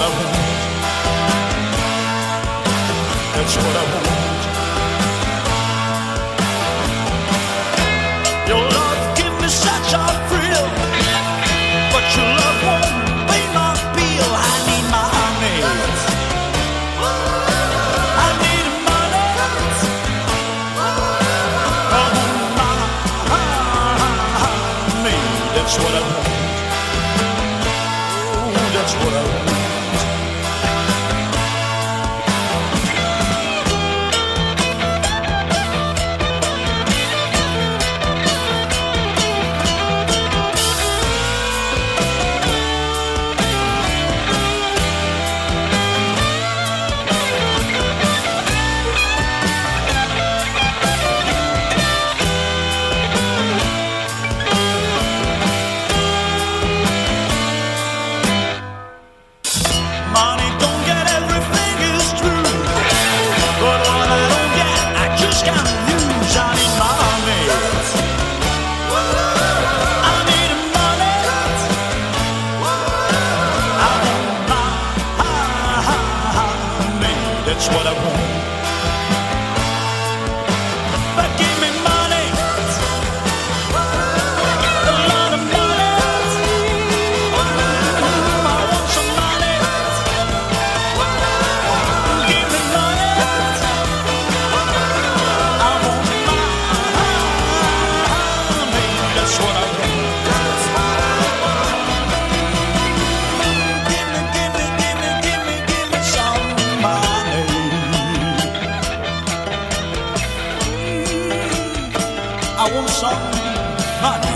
I want. That's what I want. Your love give me such a thrill, but your love won't pay my bill. I need my money. I need money. I want my money. That's what I want. Oh, that's what I want. Money don't get everything is true, but what I don't get, I just can't lose. I need money. I need money. I want money. That's what I want. But give me money, a lot of money. I want some money. Give me money. I want money. That's what I want. Give me some money. I want some money.